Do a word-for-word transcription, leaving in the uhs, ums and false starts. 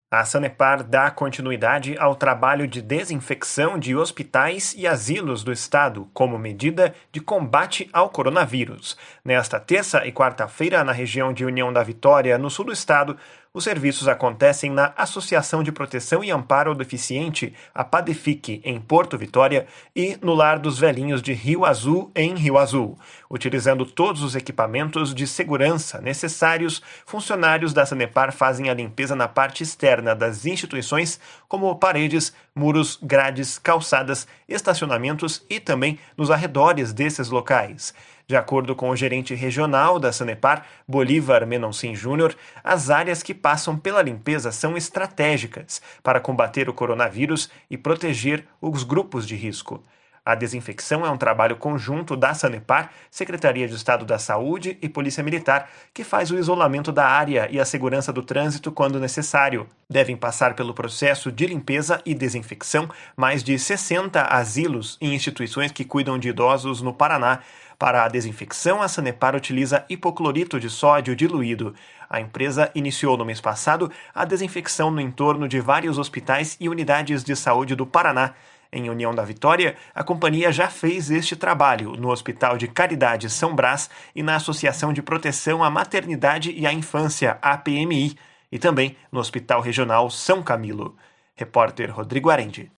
A Sanepar dá continuidade ao trabalho de desinfecção de hospitais e asilos do estado, como medida de combate ao coronavírus. Nesta terça e quarta-feira, na região de União da Vitória, no sul do estado, os serviços acontecem na Associação de Proteção e Amparo ao Deficiente, a PADEFIC, em Porto Vitória, e no Lar dos Velhinhos de Rio Azul, em Rio Azul. Utilizando todos os equipamentos de segurança necessários, funcionários da Sanepar fazem a limpeza na parte externa das instituições, como paredes, muros, grades, calçadas, estacionamentos e também nos arredores desses locais. De acordo com o gerente regional da Sanepar, Bolívar Menoncin Júnior, as áreas que passam pela limpeza são estratégicas para combater o coronavírus e proteger os grupos de risco. A desinfecção é um trabalho conjunto da Sanepar, Secretaria de Estado da Saúde e Polícia Militar, que faz o isolamento da área e a segurança do trânsito quando necessário. Devem passar pelo processo de limpeza e desinfecção mais de sessenta asilos e instituições que cuidam de idosos no Paraná. Para a desinfecção, a Sanepar utiliza hipoclorito de sódio diluído. A empresa iniciou no mês passado a desinfecção no entorno de vários hospitais e unidades de saúde do Paraná. Em União da Vitória, a companhia já fez este trabalho no Hospital de Caridade São Brás e na Associação de Proteção à Maternidade e à Infância, A P M I, e também no Hospital Regional São Camilo. Repórter Rodrigo Arendi.